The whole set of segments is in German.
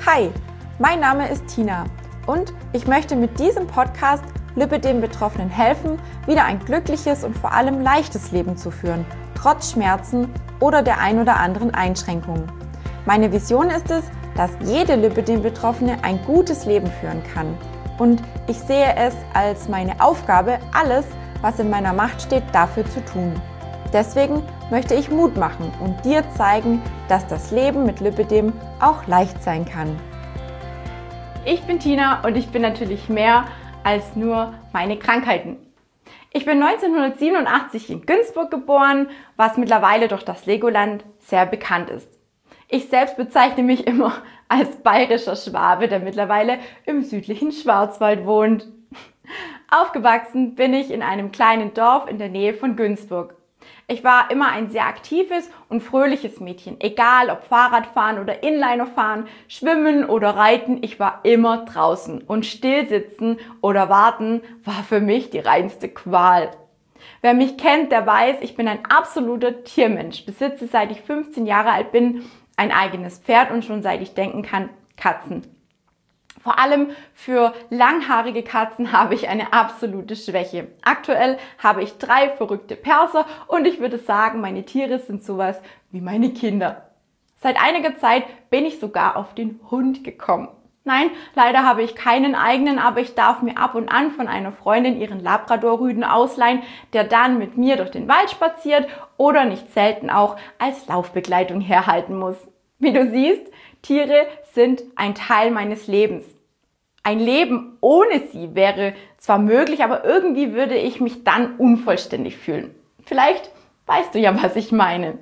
Hi, mein Name ist Tina und ich möchte mit diesem Podcast Lipödem-Betroffenen helfen, wieder ein glückliches und vor allem leichtes Leben zu führen, trotz Schmerzen oder der ein oder anderen Einschränkungen. Meine Vision ist es, dass jede Lipödem-Betroffene ein gutes Leben führen kann. Und ich sehe es als meine Aufgabe, alles, was in meiner Macht steht, dafür zu tun. Deswegen möchte ich Mut machen und dir zeigen, dass das Leben mit Lipödem auch leicht sein kann. Ich bin Tina und ich bin natürlich mehr als nur meine Krankheiten. Ich bin 1987 in Günzburg geboren, was mittlerweile durch das Legoland sehr bekannt ist. Ich selbst bezeichne mich immer als bayerischer Schwabe, der mittlerweile im südlichen Schwarzwald wohnt. Aufgewachsen bin ich in einem kleinen Dorf in der Nähe von Günzburg. Ich war immer ein sehr aktives und fröhliches Mädchen, egal ob Fahrradfahren oder Inlinerfahren, Schwimmen oder Reiten, ich war immer draußen und stillsitzen oder warten war für mich die reinste Qual. Wer mich kennt, der weiß, ich bin ein absoluter Tiermensch, besitze seit ich 15 Jahre alt bin ein eigenes Pferd und schon seit ich denken kann, Katzen. Vor allem für langhaarige Katzen habe ich eine absolute Schwäche. Aktuell habe ich 3 verrückte Perser und ich würde sagen, meine Tiere sind sowas wie meine Kinder. Seit einiger Zeit bin ich sogar auf den Hund gekommen. Nein, leider habe ich keinen eigenen, aber ich darf mir ab und an von einer Freundin ihren Labrador-Rüden ausleihen, der dann mit mir durch den Wald spaziert oder nicht selten auch als Laufbegleitung herhalten muss. Wie du siehst, Tiere sind ein Teil meines Lebens. Ein Leben ohne sie wäre zwar möglich, aber irgendwie würde ich mich dann unvollständig fühlen. Vielleicht weißt du ja, was ich meine.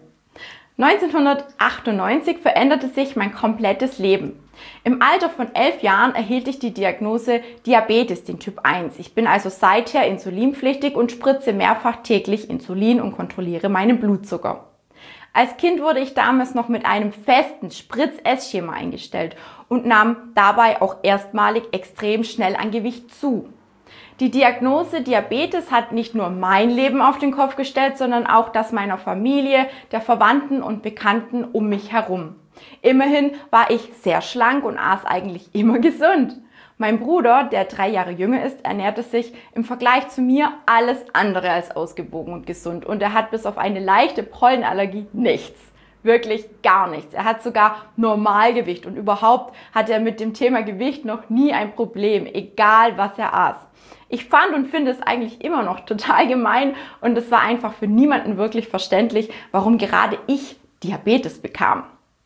1998 veränderte sich mein komplettes Leben. Im Alter von 11 Jahren erhielt ich die Diagnose Diabetes, den Typ 1. Ich bin also seither insulinpflichtig und spritze mehrfach täglich Insulin und kontrolliere meinen Blutzucker. Als Kind wurde ich damals noch mit einem festen Spritz-Ess-Schema eingestellt und nahm dabei auch erstmalig extrem schnell an Gewicht zu. Die Diagnose Diabetes hat nicht nur mein Leben auf den Kopf gestellt, sondern auch das meiner Familie, der Verwandten und Bekannten um mich herum. Immerhin war ich sehr schlank und aß eigentlich immer gesund. Mein Bruder, der 3 Jahre jünger ist, ernährte sich im Vergleich zu mir alles andere als ausgewogen und gesund. Und er hat bis auf eine leichte Pollenallergie nichts. Wirklich gar nichts. Er hat sogar Normalgewicht und überhaupt hat er mit dem Thema Gewicht noch nie ein Problem, egal was er aß. Ich fand und finde es eigentlich immer noch total gemein und es war einfach für niemanden wirklich verständlich, warum gerade ich Diabetes bekam.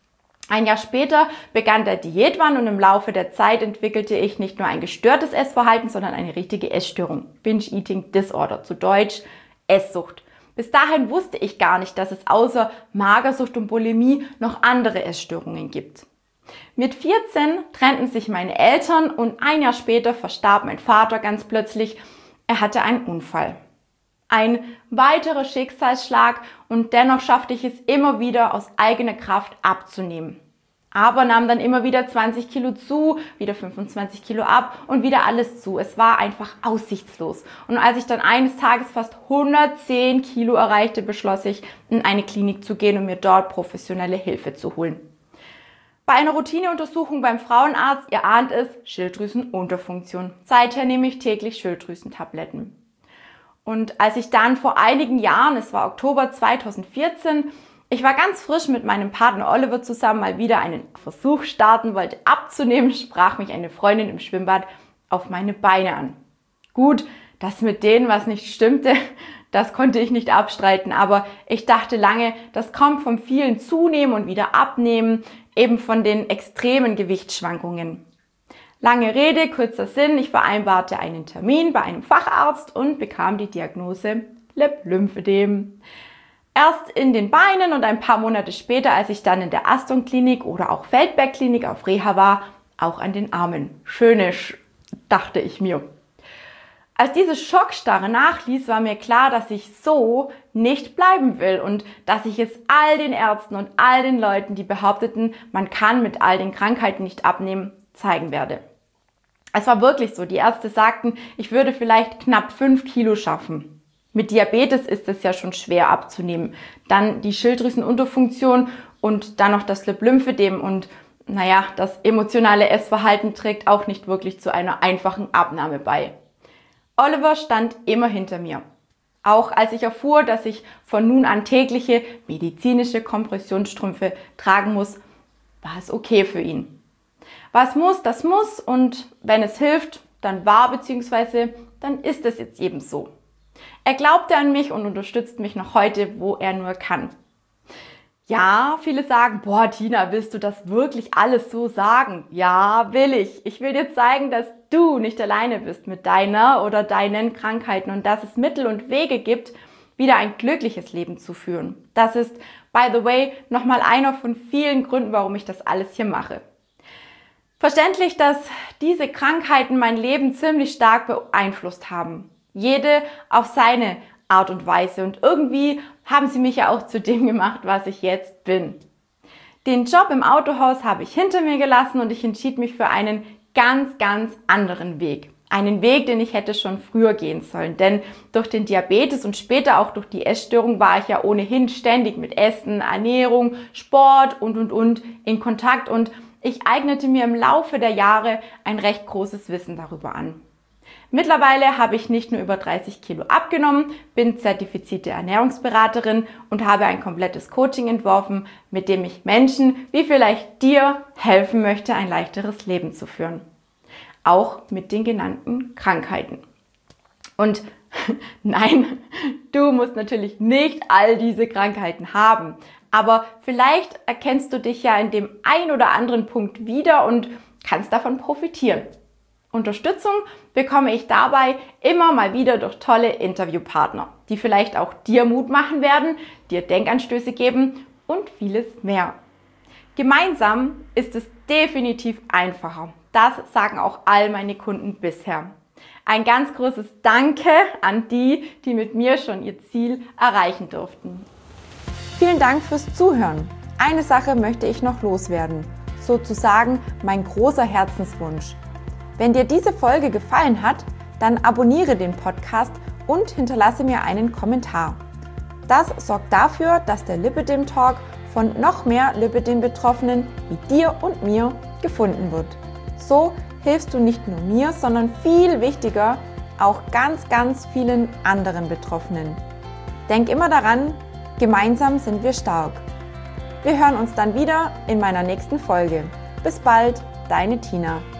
Ein Jahr später begann der Diätwahn und im Laufe der Zeit entwickelte ich nicht nur ein gestörtes Essverhalten, sondern eine richtige Essstörung. Binge-Eating Disorder, zu Deutsch Esssucht. Bis dahin wusste ich gar nicht, dass es außer Magersucht und Bulimie noch andere Essstörungen gibt. Mit 14 trennten sich meine Eltern und ein Jahr später verstarb mein Vater ganz plötzlich. Er hatte einen Unfall. Ein weiterer Schicksalsschlag und dennoch schaffte ich es immer wieder aus eigener Kraft abzunehmen. Aber nahm dann immer wieder 20 Kilo zu, wieder 25 Kilo ab und wieder alles zu. Es war einfach aussichtslos. Und als ich dann eines Tages fast 110 Kilo erreichte, beschloss ich, in eine Klinik zu gehen und mir dort professionelle Hilfe zu holen. Bei einer Routineuntersuchung beim Frauenarzt, ihr ahnt es, Schilddrüsenunterfunktion. Seither nehme ich täglich Schilddrüsentabletten. Und als ich dann vor einigen Jahren, es war Oktober 2014, ich war ganz frisch mit meinem Partner Oliver zusammen mal wieder einen Versuch starten wollte abzunehmen, sprach mich eine Freundin im Schwimmbad auf meine Beine an. Gut, das mit denen, was nicht stimmte, das konnte ich nicht abstreiten, aber ich dachte lange, das kommt vom vielen Zunehmen und wieder Abnehmen, eben von den extremen Gewichtsschwankungen. Lange Rede, kurzer Sinn, ich vereinbarte einen Termin bei einem Facharzt und bekam die Diagnose Lipödem. Erst in den Beinen und ein paar Monate später, als ich dann in der Aston-Klinik oder auch Feldberg-Klinik auf Reha war, auch an den Armen. Schönisch, dachte ich mir. Als diese Schockstarre nachließ, war mir klar, dass ich so nicht bleiben will und dass ich es all den Ärzten und all den Leuten, die behaupteten, man kann mit all den Krankheiten nicht abnehmen, zeigen werde. Es war wirklich so. Die Ärzte sagten, ich würde vielleicht knapp 5 Kilo schaffen. Mit Diabetes ist es ja schon schwer abzunehmen. Dann die Schilddrüsenunterfunktion und dann noch das Lipödem und das emotionale Essverhalten trägt auch nicht wirklich zu einer einfachen Abnahme bei. Oliver stand immer hinter mir. Auch als ich erfuhr, dass ich von nun an tägliche medizinische Kompressionsstrümpfe tragen muss, war es okay für ihn. Was muss, das muss, und wenn es hilft, dann dann ist es jetzt eben so. Er glaubte an mich und unterstützt mich noch heute, wo er nur kann. Ja, viele sagen, boah Tina, willst du das wirklich alles so sagen? Ja, will ich. Ich will dir zeigen, dass du nicht alleine bist mit deiner oder deinen Krankheiten und dass es Mittel und Wege gibt, wieder ein glückliches Leben zu führen. Das ist, by the way, nochmal einer von vielen Gründen, warum ich das alles hier mache. Verständlich, dass diese Krankheiten mein Leben ziemlich stark beeinflusst haben. Jede auf seine Art und Weise, und irgendwie haben sie mich ja auch zu dem gemacht, was ich jetzt bin. Den Job im Autohaus habe ich hinter mir gelassen und ich entschied mich für einen ganz, ganz anderen Weg. Einen Weg, den ich hätte schon früher gehen sollen, denn durch den Diabetes und später auch durch die Essstörung war ich ja ohnehin ständig mit Essen, Ernährung, Sport und in Kontakt, und ich eignete mir im Laufe der Jahre ein recht großes Wissen darüber an. Mittlerweile habe ich nicht nur über 30 Kilo abgenommen, bin zertifizierte Ernährungsberaterin und habe ein komplettes Coaching entworfen, mit dem ich Menschen, wie vielleicht dir, helfen möchte, ein leichteres Leben zu führen. Auch mit den genannten Krankheiten. Und nein, du musst natürlich nicht all diese Krankheiten haben, aber vielleicht erkennst du dich ja in dem ein oder anderen Punkt wieder und kannst davon profitieren. Unterstützung bekomme ich dabei immer mal wieder durch tolle Interviewpartner, die vielleicht auch dir Mut machen werden, dir Denkanstöße geben und vieles mehr. Gemeinsam ist es definitiv einfacher. Das sagen auch all meine Kunden bisher. Ein ganz großes Danke an die, die mit mir schon ihr Ziel erreichen durften. Vielen Dank fürs Zuhören. Eine Sache möchte ich noch loswerden, sozusagen mein großer Herzenswunsch. Wenn dir diese Folge gefallen hat, dann abonniere den Podcast und hinterlasse mir einen Kommentar. Das sorgt dafür, dass der Lipidem Talk von noch mehr Lipidem-Betroffenen wie dir und mir gefunden wird. So hilfst du nicht nur mir, sondern viel wichtiger auch ganz, ganz vielen anderen Betroffenen. Denk immer daran, gemeinsam sind wir stark. Wir hören uns dann wieder in meiner nächsten Folge. Bis bald, deine Tina.